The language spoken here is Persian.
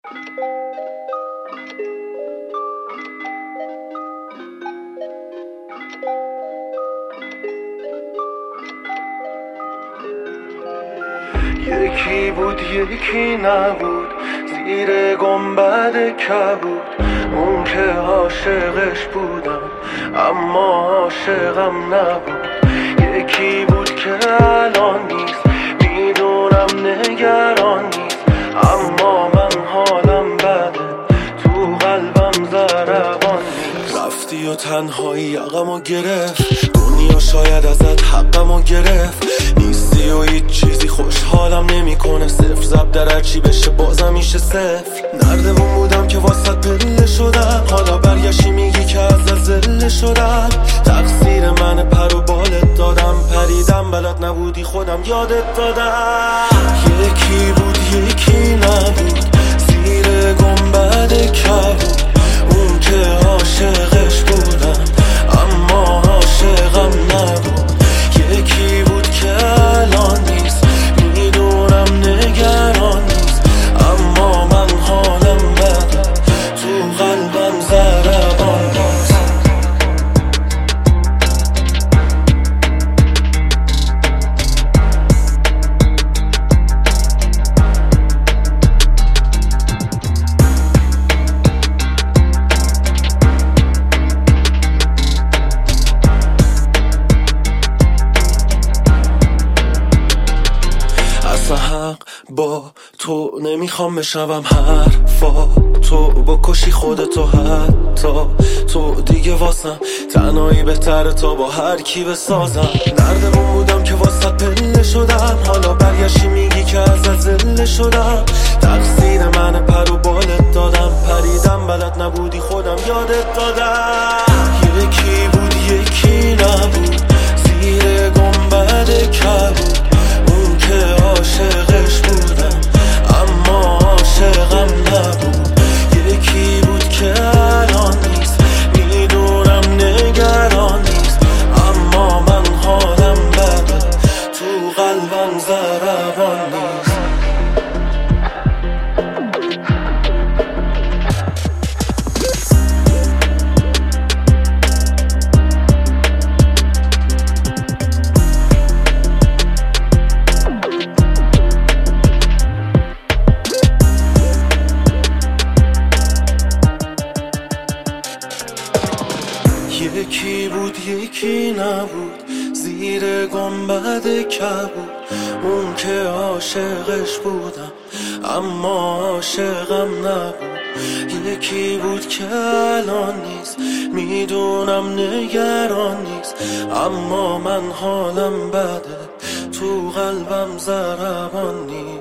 یکی بود یکی نبود، زیر گنبد کبود. اون که عاشقش بودم اما عاشقم نبود. یکی بود که الان نیست، میدونم نگران نیست، اما من حالم بده، تو قلبم ضربان نیست. رفتی و تنهایی یقمو گرفت، دنیا شاید ازت حقمو گرفت. نیستی و هیچ چیزی خوشحالم نمیکنه، صفر زب در هرچی بشه بازم میشه صفر. نردمون بودم که واسط پله شدم، حالا برگشتی میگی که ازت زله شدم. تقصیر من پر و بالت دادم، پریدم بلد نبودی خودم یادت دادم. یکی بود یکی نبود، زیر گنبد کبود. اون که عاشقش بودم اما عاشقم نبود. یکی بود که الان نیست، میدونم نگران نیست، اما من حالم بده، تو قلبم ضربان نیست. حق با تو نمیخوام بشنوم حرفا تو، بکشی خودتو حتی تو دیگه واسم تنهایی بهتره تا با هر کی بسازم. نردمون بودم که واسط پله شدم، حالا برگشتی میگی که ازت زله شدم. تقصیر من پر و بالت دادم، پریدم بلد نبودی خودم یادت دادم. یکی بود یکی نبود، زیر گنبد کبود. اون که عاشقش بودم اما عاشقم نبود. یکی بود که الان نیست، میدونم نگران نیست، اما من حالم بده، تو قلبم ضربان نیست. یکی بود یکی نبود، زیر گنبد کبود. اون که عاشقش بودم اما عاشقم نبود. یکی بود که الان نیست، میدونم نگران نیست، اما من حالم بده، تو قلبم ضربان نیست.